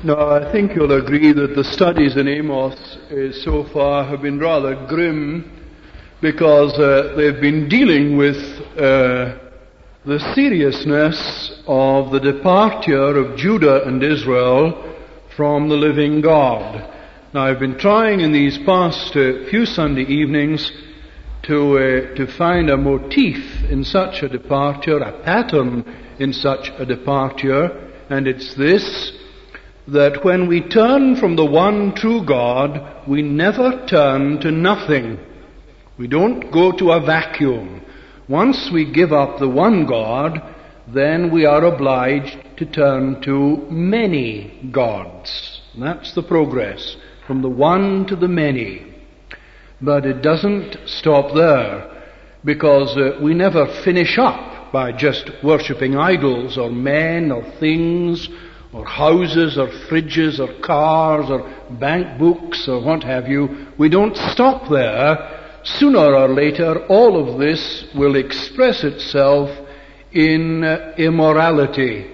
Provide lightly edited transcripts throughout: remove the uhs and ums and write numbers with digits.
Now, I think you'll agree that the studies in Amos so far have been rather grim because they've been dealing with the seriousness of the departure of Judah and Israel from the living God. Now, I've been trying in these past few Sunday evenings to find a motif in such a departure, a pattern in such a departure, and it's this: that when we turn from the one true God, we never turn to nothing. We don't go to a vacuum. Once we give up the one God, then we are obliged to turn to many gods. And that's the progress, from the one to the many. But it doesn't stop there, because we never finish up by just worshipping idols or men or things or houses or fridges or cars or bank books or what have you. We don't stop there. Sooner or later, all of this will express itself in immorality,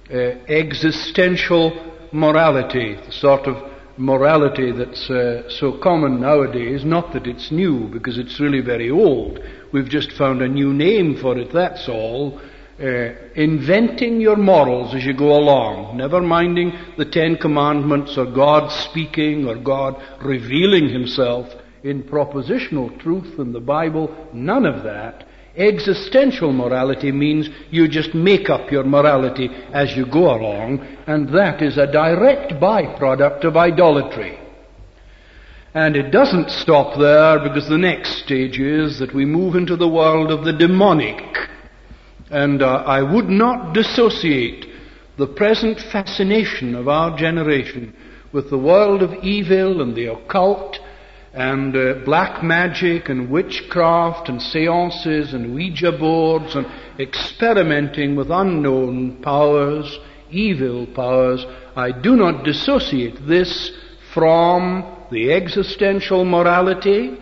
existential morality, the sort of morality that's so common nowadays. Not that it's new, because it's really very old. We've just found a new name for it, that's all. Inventing your morals as you go along, never minding the Ten Commandments or God speaking or God revealing himself in propositional truth in the Bible. None of that. Existential morality means you just make up your morality as you go along, and that is a direct byproduct of idolatry. And it doesn't stop there, because the next stage is that we move into the world of the demonic. And I would not dissociate the present fascination of our generation with the world of evil and the occult and black magic and witchcraft and seances and Ouija boards and experimenting with unknown powers, evil powers. I do not dissociate this from the existential morality,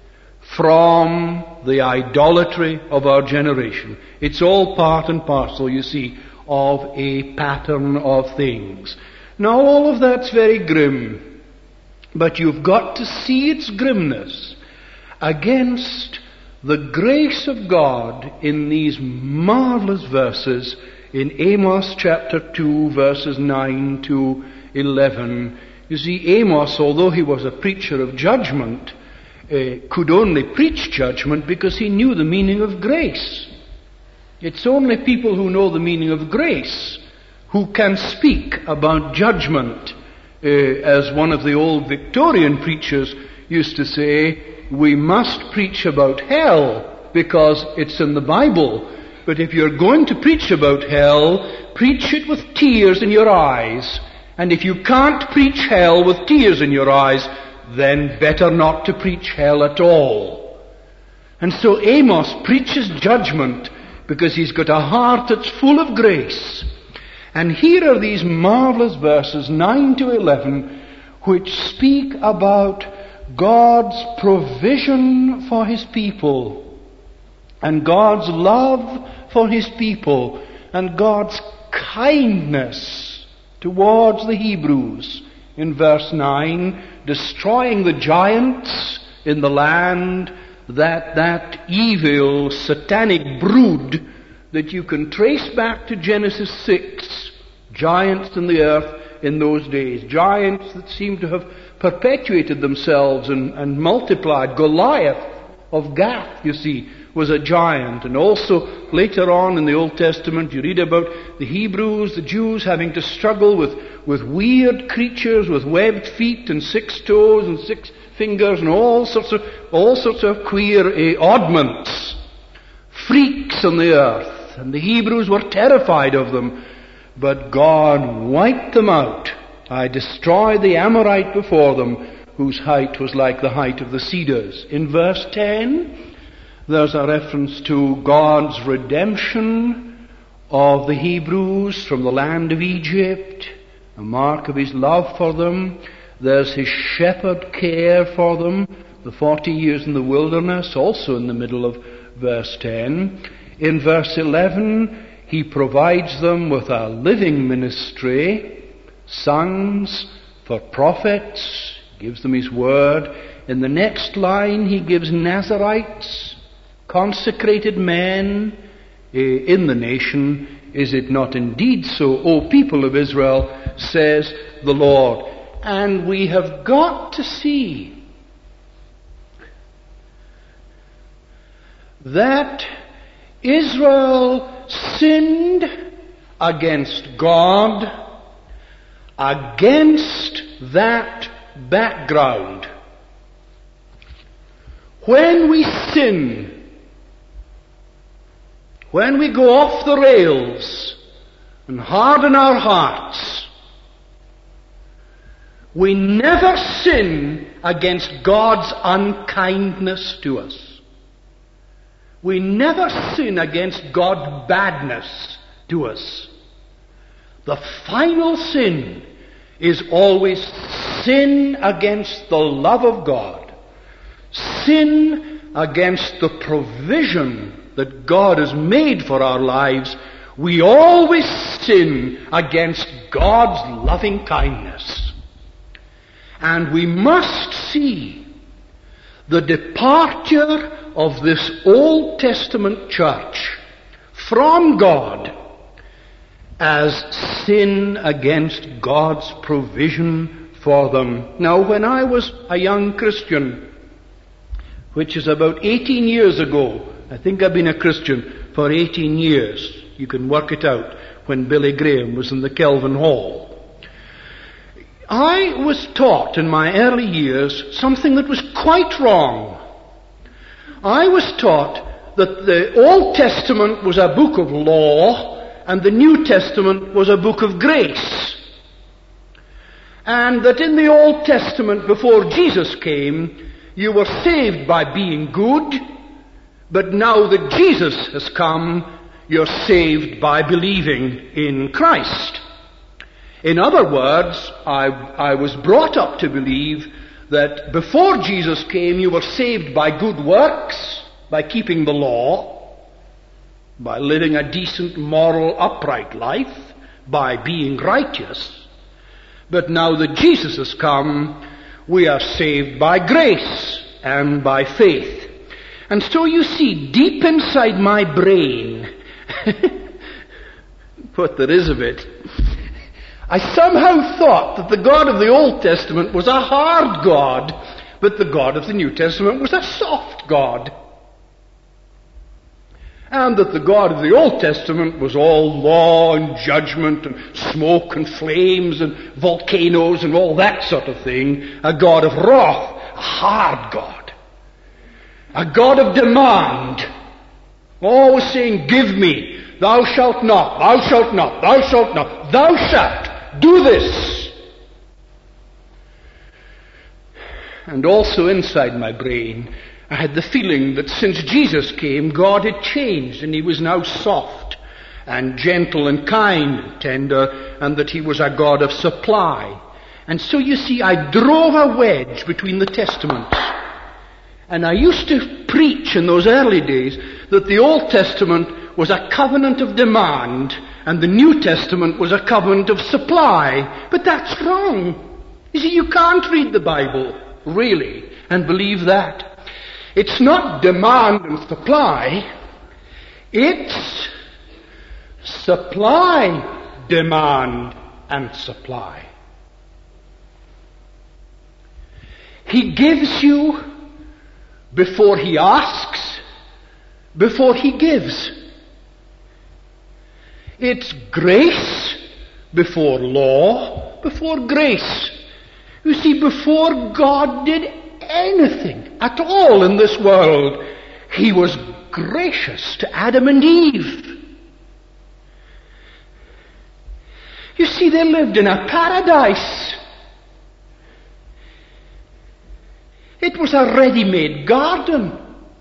from the idolatry of our generation. It's all part and parcel, you see, of a pattern of things. Now, all of that's very grim, but you've got to see its grimness against the grace of God in these marvelous verses in Amos chapter 2, verses 9 to 11. You see, Amos, although he was a preacher of judgment, could only preach judgment because he knew the meaning of grace. It's only people who know the meaning of grace who can speak about judgment. As one of the old Victorian preachers used to say, we must preach about hell because it's in the Bible. But if you're going to preach about hell, preach it with tears in your eyes. And if you can't preach hell with tears in your eyes, then better not to preach hell at all. And so Amos preaches judgment because he's got a heart that's full of grace. And here are these marvelous verses, 9 to 11, which speak about God's provision for his people, and God's love for his people, and God's kindness towards the Hebrews. In verse 9, destroying the giants in the land, that evil satanic brood that you can trace back to Genesis 6, giants in the earth in those days, giants that seem to have perpetuated themselves and multiplied. Goliath of Gath, you see, was a giant. And also later on in the Old Testament you read about the Hebrews, the Jews, having to struggle with weird creatures with webbed feet and 6 toes and 6 fingers and all sorts of queer oddments, freaks on the earth. And the Hebrews were terrified of them, but God wiped them out. I destroyed the Amorite before them, whose height was like the height of the cedars. In verse 10, there's a reference to God's redemption of the Hebrews from the land of Egypt, a mark of his love for them. There's his shepherd care for them, the 40 years in the wilderness, also in the middle of verse 10. In verse 11, he provides them with a living ministry, sons, for prophets, gives them his word. In the next line he gives Nazarites, consecrated men in the nation. Is it not indeed so, O people of Israel, says the Lord? And we have got to see that Israel sinned against God against that background. When we sin, when we go off the rails and harden our hearts, we never sin against God's unkindness to us. We never sin against God's badness to us. The final sin is always sin against the love of God, sin against the provision that God has made for our lives. We always sin against God's loving kindness. And we must see the departure of this Old Testament church from God as sin against God's provision for them. Now, when I was a young Christian, which is about 18 years ago, I think I've been a Christian for 18 years. You can work it out when Billy Graham was in the Kelvin Hall. I was taught in my early years something that was quite wrong. I was taught that the Old Testament was a book of law and the New Testament was a book of grace. And that in the Old Testament, before Jesus came, you were saved by being good, but now that Jesus has come, you're saved by believing in Christ. In other words, I was brought up to believe that before Jesus came, you were saved by good works, by keeping the law, by living a decent, moral, upright life, by being righteous. But now that Jesus has come, we are saved by grace and by faith. And so you see, deep inside my brain, what there is of it, I somehow thought that the God of the Old Testament was a hard God, but the God of the New Testament was a soft God. And that the God of the Old Testament was all law and judgment and smoke and flames and volcanoes and all that sort of thing. A God of wrath, a hard God. A God of demand. Always saying, give me, thou shalt not, thou shalt not, thou shalt not, thou shalt do this. And also inside my brain, I had the feeling that since Jesus came, God had changed and he was now soft and gentle and kind and tender, and that he was a God of supply. And so you see, I drove a wedge between the Testaments. And I used to preach in those early days that the Old Testament was a covenant of demand and the New Testament was a covenant of supply. But that's wrong. You see, you can't read the Bible, really, and believe that. It's not demand and supply. It's supply, demand, and supply. He gives you before he asks, before he gives. It's grace before law, before grace. You see, before God did anything at all in this world, he was gracious to Adam and Eve. You see, they lived in a paradise. It was a ready-made garden.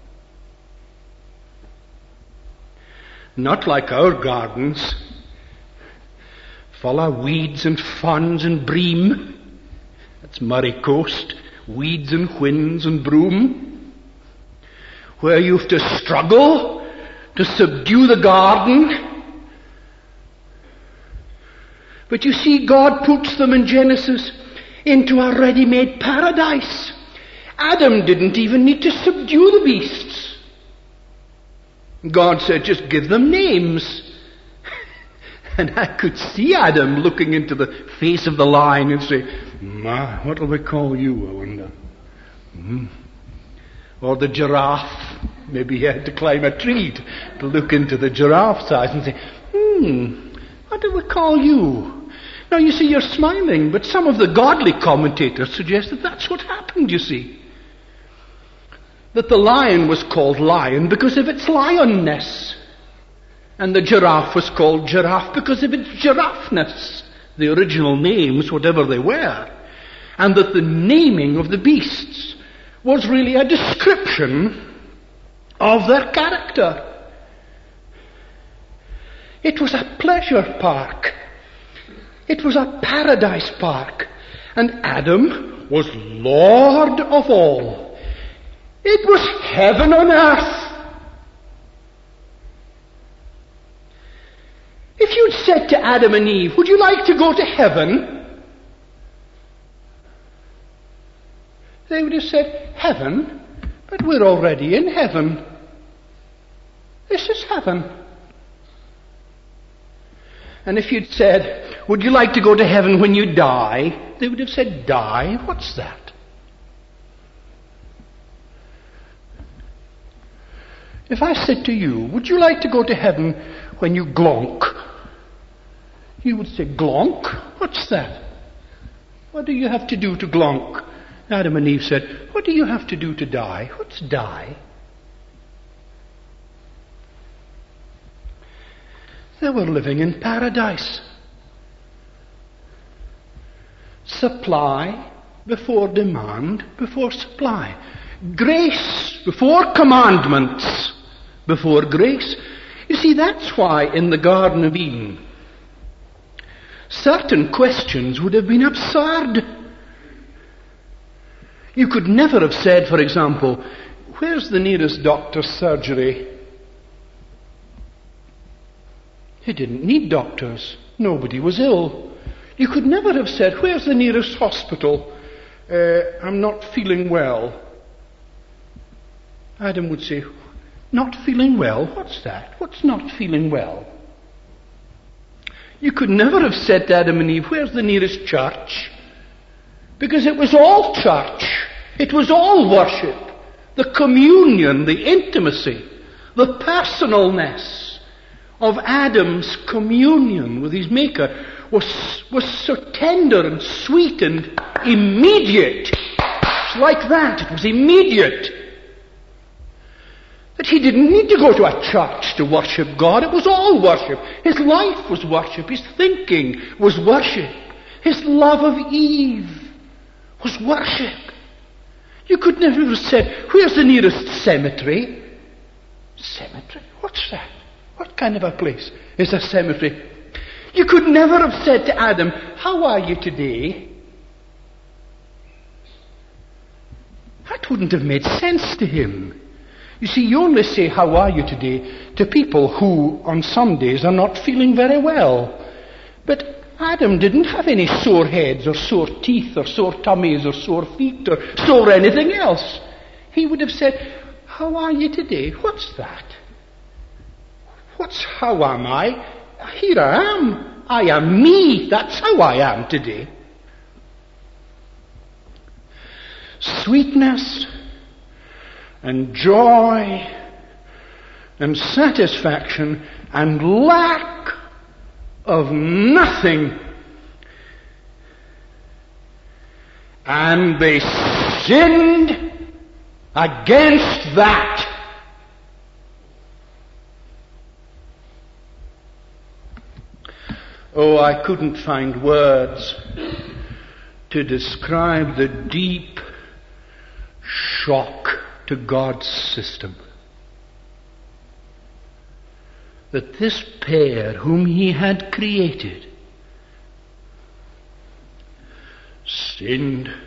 Not like our gardens, full of weeds and ferns and bream. That's Murray Coast. Weeds and whins and broom, where you have to struggle to subdue the garden, But you see, God puts them in Genesis into a ready-made paradise. Adam didn't even need to subdue the beasts. God said, just give them names. And I could see Adam looking into the face of the lion and say, Ma, what will we call you, I wonder? Or the giraffe. Maybe he had to climb a tree to look into the giraffe's eyes and say, what do we call you? Now you see, you're smiling, but some of the godly commentators suggest that that's what happened, you see. That the lion was called lion because of its lionness. And the giraffe was called giraffe because of its giraffeness. The original names, whatever they were. And that the naming of the beasts was really a description of their character. It was a pleasure park. It was a paradise park. And Adam was Lord of all. It was heaven on earth. If you'd said to Adam and Eve, would you like to go to heaven? They would have said, heaven? But we're already in heaven. This is heaven. And if you'd said, would you like to go to heaven when you die? They would have said, die? What's that? If I said to you, would you like to go to heaven when you glonk? You would say, glonk? What's that? What do you have to do to glonk? Adam and Eve said, what do you have to do to die? What's die? They were living in paradise. Supply before demand, before supply. Grace before commandments, before grace. You see, that's why in the Garden of Eden, certain questions would have been absurd. You could never have said, for example, where's the nearest doctor's surgery? He didn't need doctors. Nobody was ill. You could never have said, where's the nearest hospital? I'm not feeling well. Adam would say, not feeling well? What's that? What's not feeling well? You could never have said to Adam and Eve, where's the nearest church? Because it was all church. It was all worship. The communion, the intimacy, the personalness of Adam's communion with his Maker was so tender and sweet and immediate. It's like that. It was immediate. That he didn't need to go to a church to worship God. It was all worship. His life was worship. His thinking was worship. His love of Eve was worship. You could never have said, where's the nearest cemetery? Cemetery? What's that? What kind of a place is a cemetery? You could never have said to Adam, how are you today? That wouldn't have made sense to him. You see, you only say, how are you today, to people who on some days are not feeling very well. But Adam didn't have any sore heads or sore teeth or sore tummies or sore feet or sore anything else. He would have said, how are you today? What's that? How am I? Here I am. I am me. That's how I am today. Sweetness and joy and satisfaction and lack of nothing. And they sinned against that. Oh, I couldn't find words to describe the deep shock to God's system. That this pair whom he had created sinned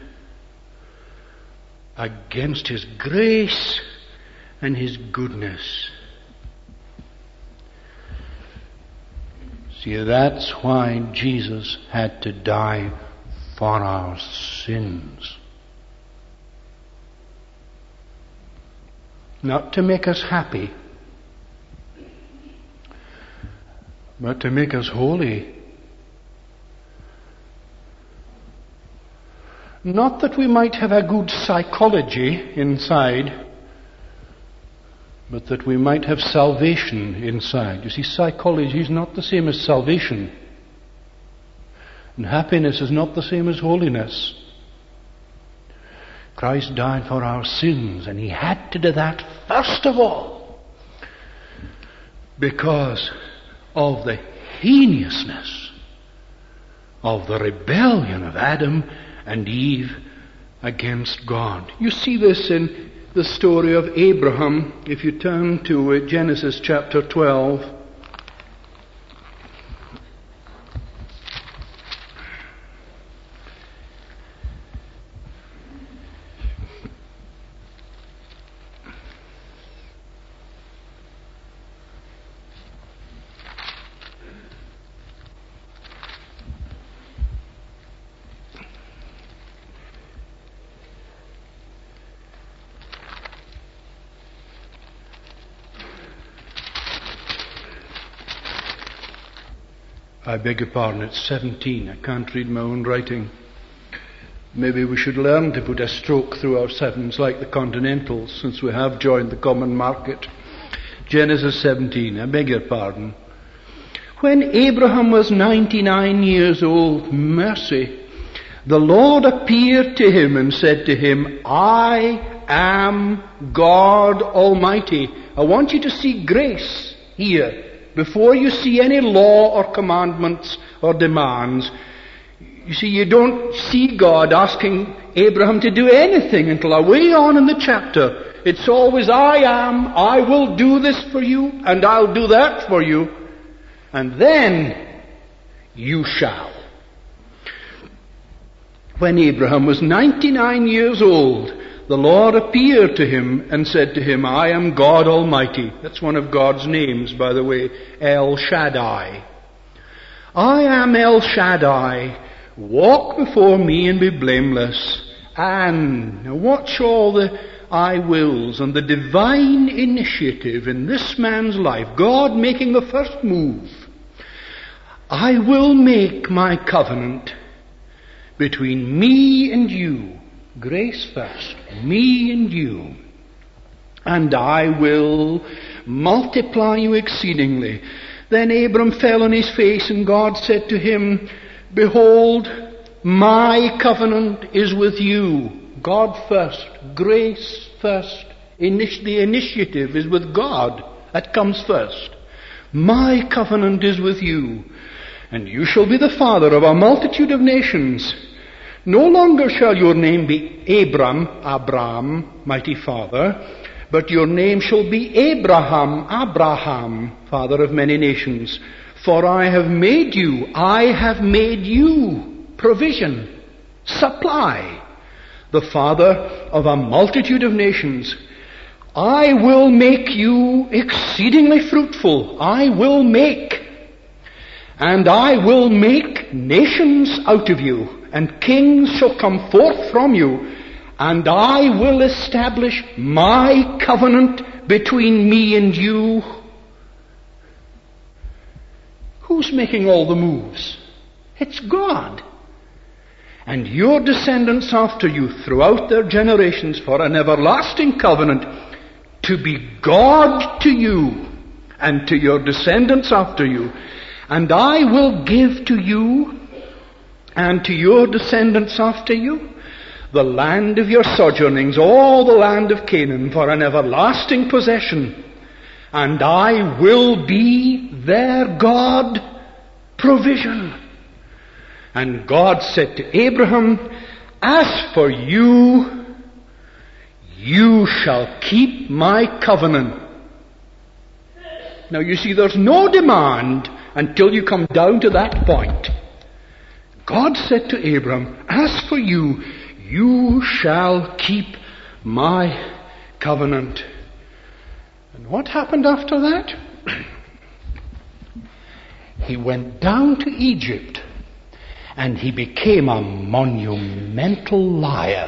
against his grace and his goodness. See, that's why Jesus had to die for our sins. Not to make us happy, but to make us holy. Not that we might have a good psychology inside, but that we might have salvation inside. You see, psychology is not the same as salvation. And happiness is not the same as holiness. Christ died for our sins, and He had to do that first of all because of the heinousness of the rebellion of Adam and Eve against God. You see this in the story of Abraham. If you turn to Genesis chapter 12. I beg your pardon, it's 17. I can't read my own writing. Maybe we should learn to put a stroke through our sevens like the Continentals, since we have joined the common market. Genesis 17, I beg your pardon. When Abraham was 99 years old, mercy, the Lord appeared to him and said to him, I am God Almighty. I want you to see grace here. Before you see any law or commandments or demands, you see, you don't see God asking Abraham to do anything until way on in the chapter. It's always, I am, I will do this for you, and I'll do that for you, and then you shall. When Abraham was 99 years old, the Lord appeared to him and said to him, I am God Almighty. That's one of God's names, by the way, El Shaddai. I am El Shaddai. Walk before me and be blameless. And watch all the I wills and the divine initiative in this man's life. God making the first move. I will make my covenant between me and you. Grace first, me and you. And I will multiply you exceedingly. Then Abram fell on his face, and God said to him, Behold, my covenant is with you. God first, grace first. The initiative is with God. That comes first. My covenant is with you, and you shall be the father of a multitude of nations. No longer shall your name be Abram, mighty father, but your name shall be Abraham, father of many nations. For I have made you provision, supply, the father of a multitude of nations. I will make you exceedingly fruitful. I will make nations out of you. And kings shall come forth from you, and I will establish my covenant between me and you. Who's making all the moves? It's God. And your descendants after you throughout their generations for an everlasting covenant to be God to you and to your descendants after you. And I will give to you and to your descendants after you the land of your sojournings, all the land of Canaan, for an everlasting possession. And I will be their God, provision. And God said to Abraham, As for you, you shall keep my covenant. Now you see, there's no demand until you come down to that point. God said to Abram, As for you, you shall keep my covenant. And what happened after that? he went down to Egypt and he became a monumental liar.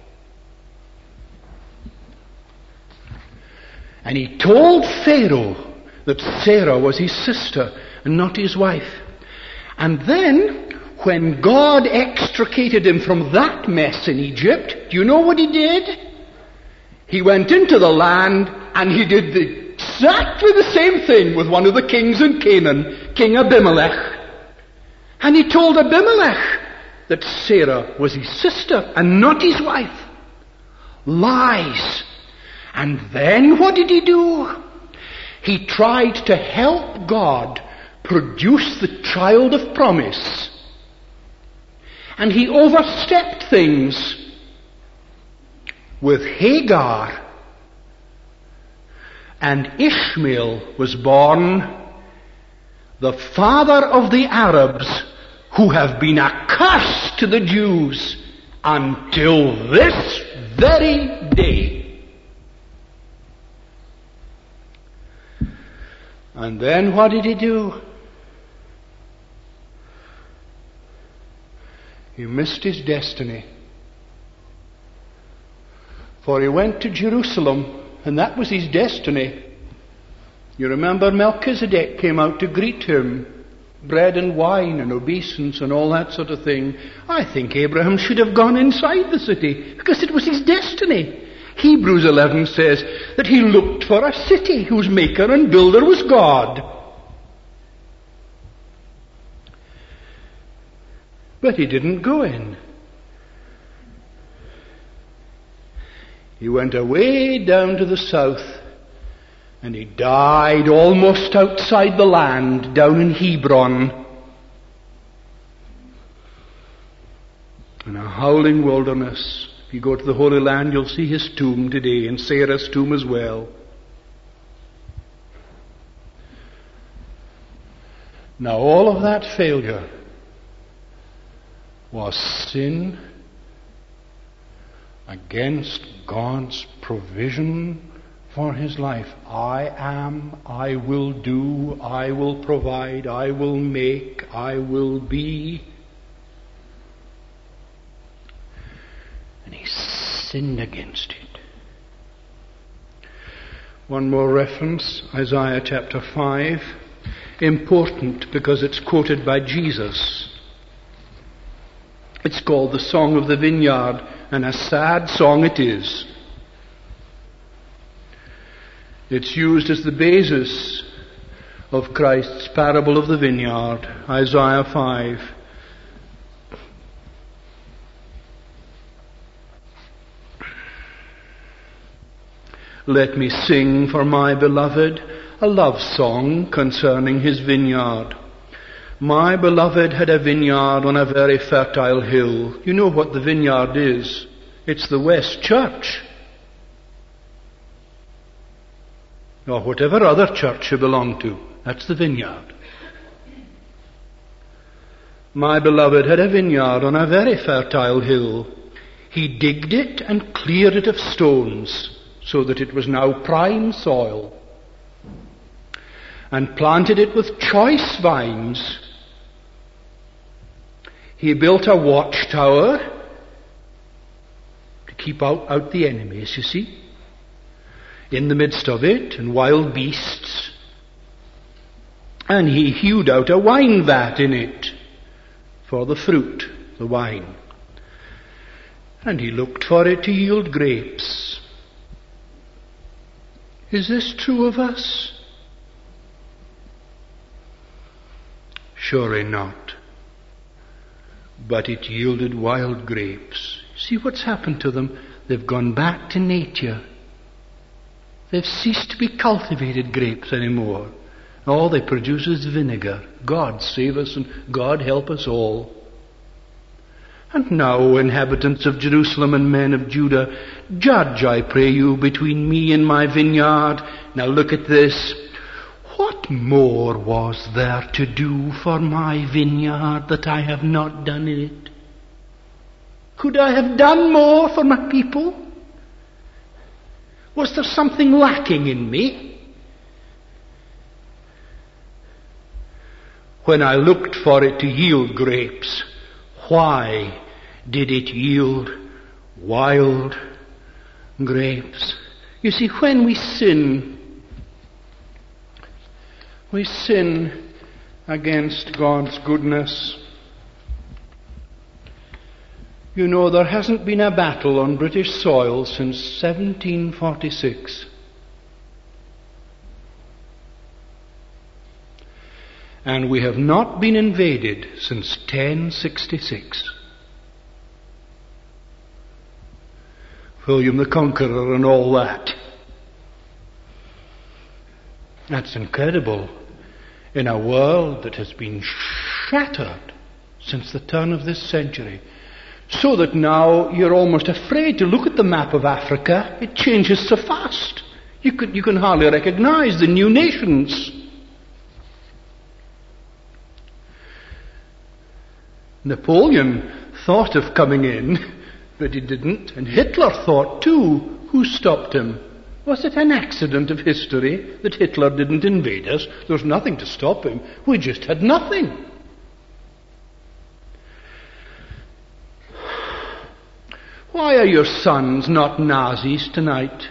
And he told Pharaoh that Sarah was his sister and not his wife. And then, when God extricated him from that mess in Egypt, do you know what he did? He went into the land and he did exactly the same thing with one of the kings in Canaan, King Abimelech. And he told Abimelech that Sarah was his sister and not his wife. Lies. And then what did he do? He tried to help God produce the child of promise. And he overstepped things with Hagar. And Ishmael was born, the father of the Arabs, who have been a curse to the Jews until this very day. And then what did he do? He missed his destiny. For he went to Jerusalem, and that was his destiny. You remember Melchizedek came out to greet him. Bread and wine and obeisance and all that sort of thing. I think Abraham should have gone inside the city, because it was his destiny. Hebrews 11 says that he looked for a city whose maker and builder was God. But he didn't go in. He went away down to the south, and he died almost outside the land, down in Hebron, in a howling wilderness. If you go to the Holy Land, you'll see his tomb today, and Sarah's tomb as well. Now all of that failure was sin against God's provision for his life. I am, I will do, I will provide, I will make, I will be. And he sinned against it. One more reference, Isaiah chapter 5. Important because it's quoted by Jesus. It's called the Song of the Vineyard, and a sad song it is. It's used as the basis of Christ's parable of the vineyard, Isaiah 5. Let me sing for my beloved a love song concerning his vineyard. My beloved had a vineyard on a very fertile hill. You know what the vineyard is. It's the West Church. Or whatever other church you belong to. That's the vineyard. My beloved had a vineyard on a very fertile hill. He digged it and cleared it of stones, so that it was now prime soil, and planted it with choice vines. He built a watchtower to keep out the enemies, you see, in the midst of it, and wild beasts. And he hewed out a wine vat in it for the fruit, the wine. And he looked for it to yield grapes. Is this true of us? Surely not. But it yielded wild grapes. See what's happened to them? They've gone back to nature. They've ceased to be cultivated grapes anymore. All they produce is vinegar. God save us and God help us all. And now, inhabitants of Jerusalem and men of Judah, judge, I pray you, between me and my vineyard. Now look at this. What more was there to do for my vineyard that I have not done in it? Could I have done more for my people? Was there something lacking in me? when I looked for it to yield grapes, why did it yield wild grapes? You see, when we sin against God's goodness. You know, there hasn't been a battle on British soil since 1746. And we have not been invaded since 1066. William the Conqueror and all that. That's incredible in a world that has been shattered since the turn of this century. So that now you're almost afraid to look at the map of Africa. It changes so fast. You can hardly recognize the new nations. Napoleon thought of coming in, but he didn't. And Hitler thought too. Who stopped him? Was it an accident of history that Hitler didn't invade us? There was nothing to stop him. We just had nothing. Why are your sons not Nazis tonight?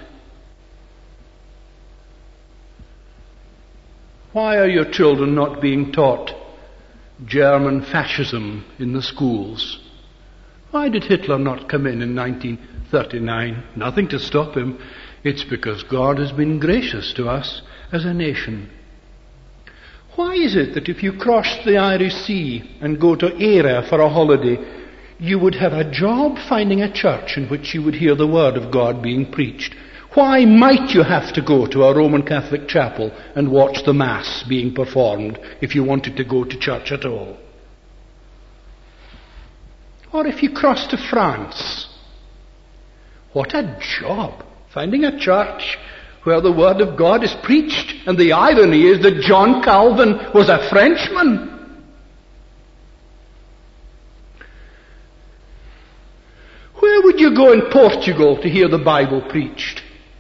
Why are your children not being taught German fascism in the schools? Why did Hitler not come in 1939? Nothing to stop him. It's because God has been gracious to us as a nation. Why is it that if you crossed the Irish Sea and go to Eire for a holiday, you would have a job finding a church in which you would hear the word of God being preached? Why might you have to go to a Roman Catholic chapel and watch the Mass being performed if you wanted to go to church at all? Or if you cross to France, what a job finding a church where the word of God is preached. And the irony is that John Calvin was a Frenchman. Where would you go in Portugal to hear the Bible preached?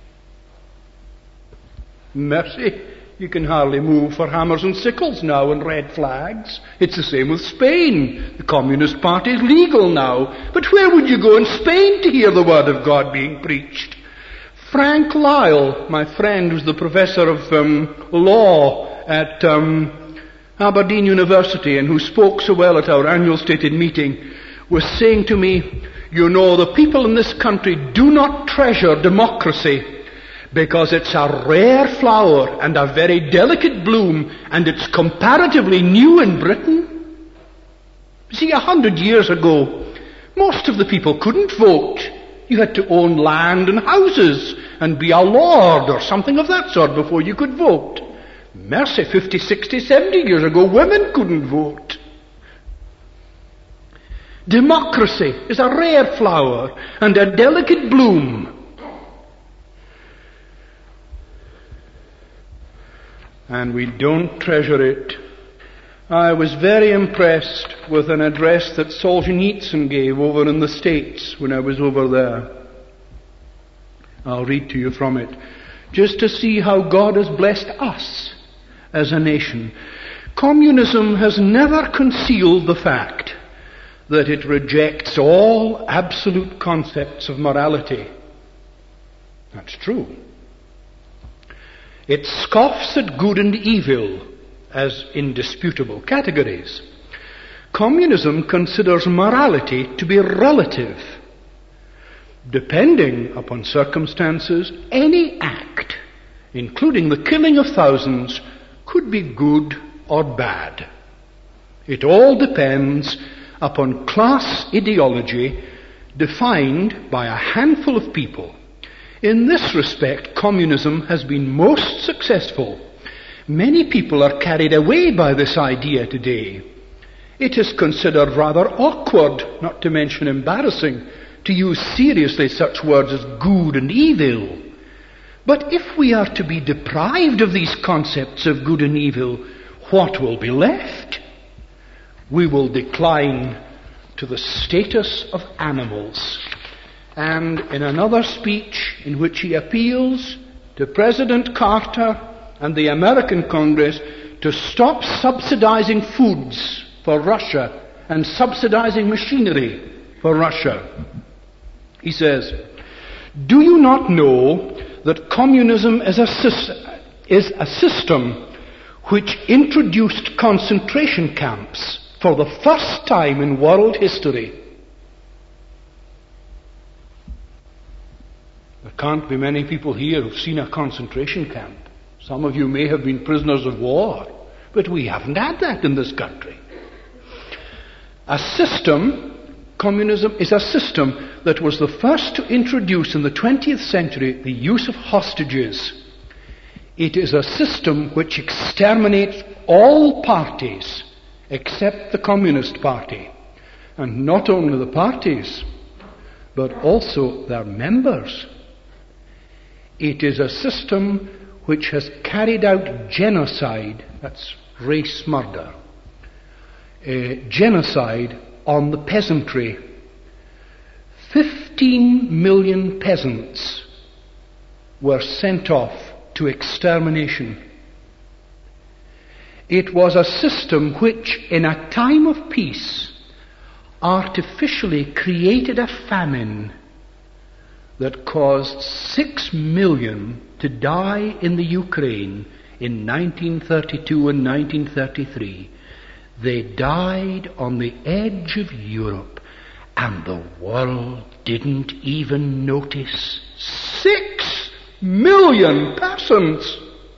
Mercy, you can hardly move for hammers and sickles now and red flags. It's the same with Spain. The Communist Party is legal now. But where would you go in Spain to hear the word of God being preached? Frank Lyle, my friend, who's the professor of law at Aberdeen University and who spoke so well at our annual stated meeting, was saying to me, you know, the people in this country do not treasure democracy because it's a rare flower and a very delicate bloom, and it's comparatively new in Britain. See, 100 years ago, most of the people couldn't vote. You had to own land and houses and be a lord or something of that sort before you could vote. Mercy, 50, 60, 70 years ago, women couldn't vote. Democracy is a rare flower and a delicate bloom. And we don't treasure it. I was very impressed with an address that Solzhenitsyn gave over in the States when I was over there. I'll read to you from it, just to see how God has blessed us as a nation. Communism has never concealed the fact that it rejects all absolute concepts of morality. That's true. It scoffs at good and evil as indisputable categories. Communism considers morality to be relative. Depending upon circumstances, any act, including the killing of thousands, could be good or bad. It all depends upon class ideology defined by a handful of people. In this respect, communism has been most successful. Many people are carried away by this idea today. It is considered rather awkward, not to mention embarrassing, to use seriously such words as good and evil. But if we are to be deprived of these concepts of good and evil, what will be left? We will decline to the status of animals. And in another speech in which he appeals to President Carter and the American Congress to stop subsidizing foods for Russia and subsidizing machinery for Russia. He says, "Do you not know that communism is a system which introduced concentration camps for the first time in world history?" There can't be many people here who've seen a concentration camp. Some of you may have been prisoners of war, but we haven't had that in this country. Communism is a system that was the first to introduce in the 20th century the use of hostages. It is a system which exterminates all parties except the Communist Party. And not only the parties, but also their members. It is a system which has carried out genocide, that's race murder, genocide on the peasantry. 15 million peasants were sent off to extermination. It was a system which, in a time of peace, artificially created a famine that caused 6 million to die in the Ukraine in 1932 and 1933. They died on the edge of Europe, and the world didn't even notice. 6 million persons!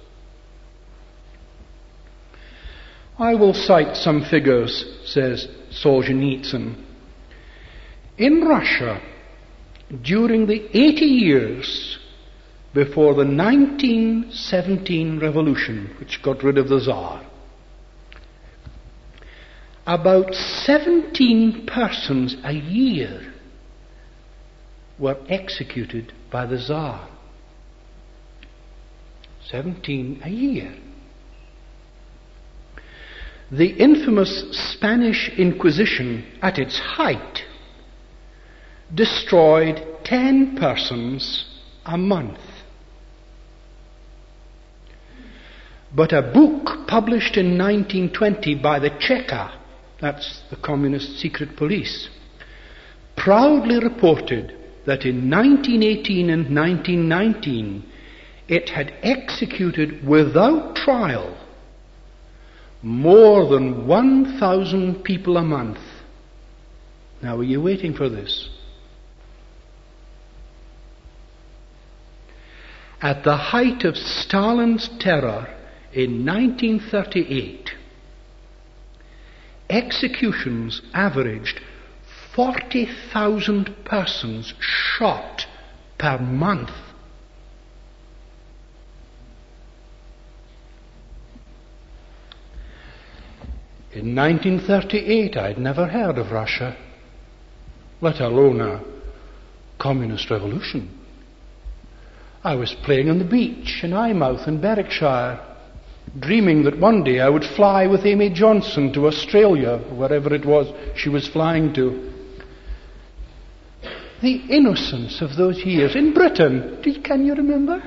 I will cite some figures, says Solzhenitsyn. In Russia, during the 80 years before the 1917 revolution, which got rid of the Tsar, about 17 persons a year were executed by the Tsar. 17 a year. The infamous Spanish Inquisition, at its height, destroyed 10 persons a month. But a book published in 1920 by the Cheka, that's the Communist Secret Police, proudly reported that in 1918 and 1919 it had executed without trial more than 1,000 people a month. Now, are you waiting for this? At the height of Stalin's terror in 1938, executions averaged 40,000 persons shot per month. In 1938, I'd never heard of Russia, let alone a communist revolution. I was playing on the beach in Eyemouth in Berwickshire, dreaming that one day I would fly with Amy Johnson to Australia, wherever it was she was flying to. The innocence of those years in Britain, can you remember?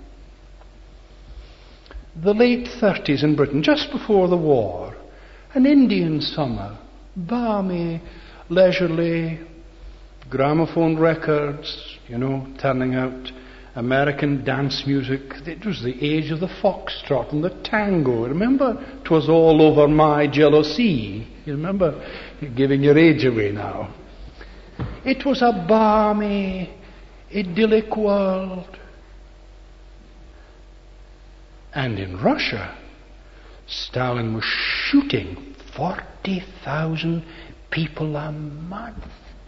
The late 30s in Britain, just before the war. An Indian summer, balmy, leisurely, gramophone records, turning out American dance music. It was the age of the foxtrot and the tango. Remember? 'Twas all over my jealousy. You remember? You're giving your age away now. It was a balmy, idyllic world. And in Russia, Stalin was shooting 40,000 people a month.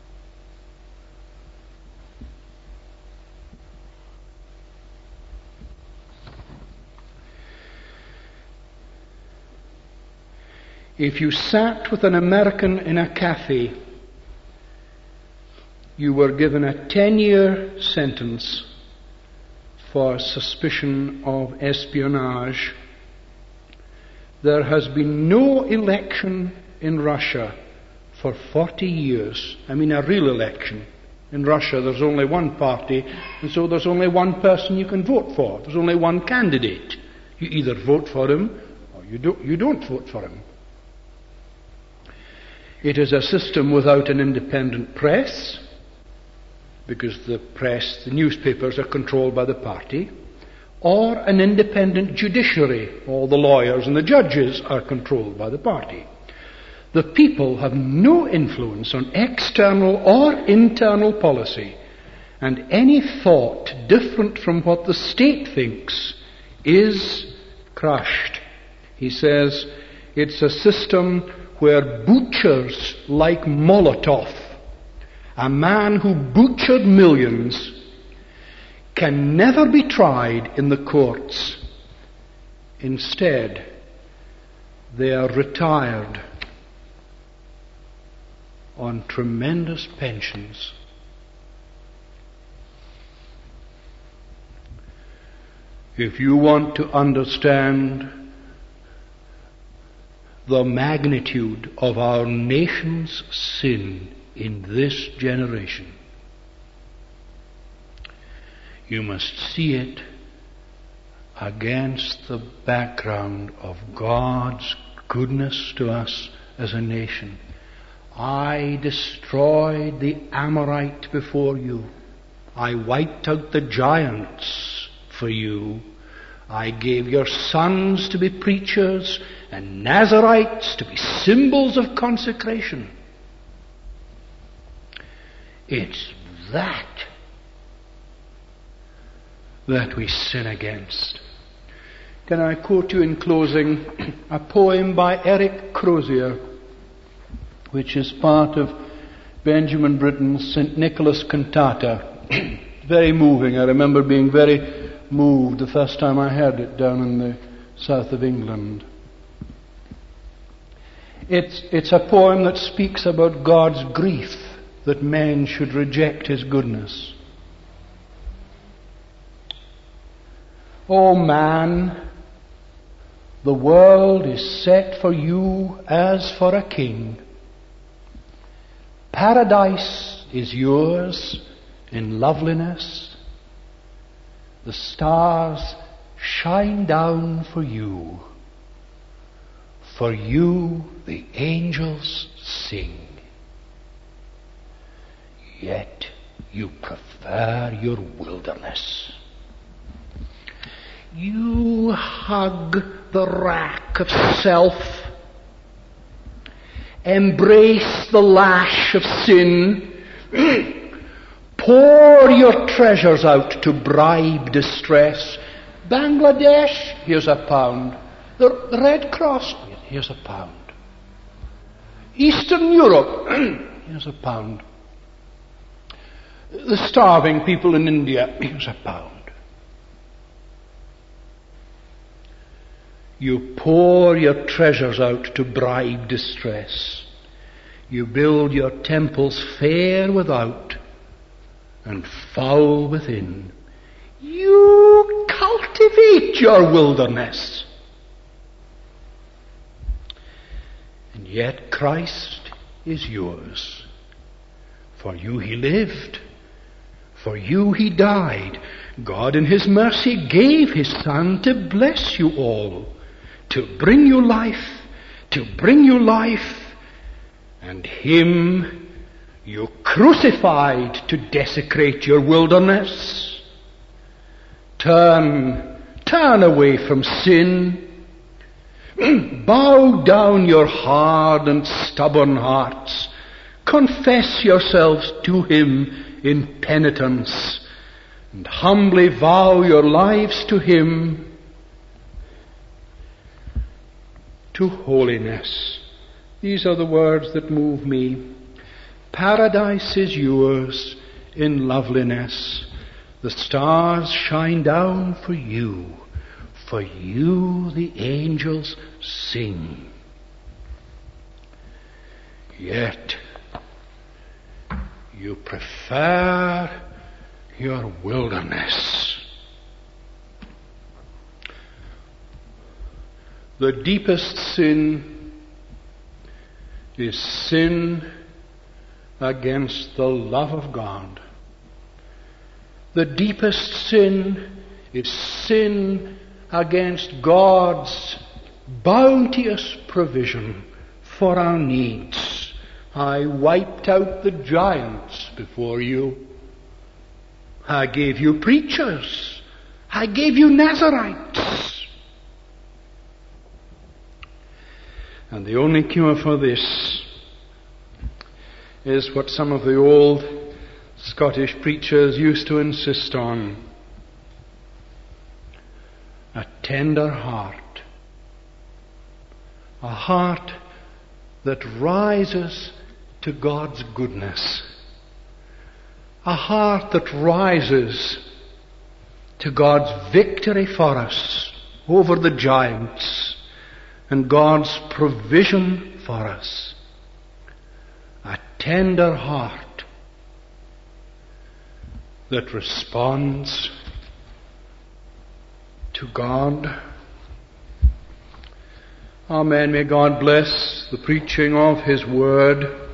If you sat with an American in a cafe, you were given a 10-year sentence for suspicion of espionage. There has been no election in Russia for 40 years. I mean, a real election. In Russia, there's only one party, and so there's only one person you can vote for. There's only one candidate. You either vote for him or you don't vote for him. It is a system without an independent press, because the press, the newspapers, are controlled by the party, or an independent judiciary. All the lawyers and the judges are controlled by the party. The people have no influence on external or internal policy, and any thought different from what the state thinks is crushed. He says it's a system where butchers like Molotov, a man who butchered millions, can never be tried in the courts. Instead, they are retired on tremendous pensions. If you want to understand the magnitude of our nation's sin in this generation, you must see it against the background of God's goodness to us as a nation. I destroyed the Amorite before you. I wiped out the giants for you. I gave your sons to be preachers and Nazarites to be symbols of consecration. It's that we sin against. Can I quote you in closing a poem by Eric Crozier, which is part of Benjamin Britten's St. Nicholas cantata. Very moving. I remember being very moved the first time I heard it down in the south of England. It's a poem that speaks about God's grief that men should reject His goodness. O man, the world is set for you as for a king. Paradise is yours in loveliness. The stars shine down for you. For you the angels sing. Yet you prefer your wilderness. You hug the rack of self, embrace the lash of sin, pour your treasures out to bribe distress. Bangladesh, here's £1. The Red Cross, here's £1. Eastern Europe, here's £1. The starving people in India, here's £1. You pour your treasures out to bribe distress. You build your temples fair without and foul within. You cultivate your wilderness. And yet Christ is yours. For you He lived. For you He died. God in His mercy gave His Son to bless you all. To bring you life, and Him you crucified to desecrate your wilderness. Turn away from sin. Bow down your hard and stubborn hearts. Confess yourselves to Him in penitence, and humbly vow your lives to Him, to holiness. These are the words that move me. Paradise is yours in loveliness. The stars shine down for you. For you the angels sing. Yet you prefer your wilderness. The deepest sin is sin against the love of God. The deepest sin is sin against God's bounteous provision for our needs. I wiped out the giants before you. I gave you preachers. I gave you Nazarites. And the only cure for this is what some of the old Scottish preachers used to insist on: a tender heart. A heart that rises to God's goodness. A heart that rises to God's victory for us over the giants and God's provision for us. A tender heart that responds to God. Amen. May God bless the preaching of His Word.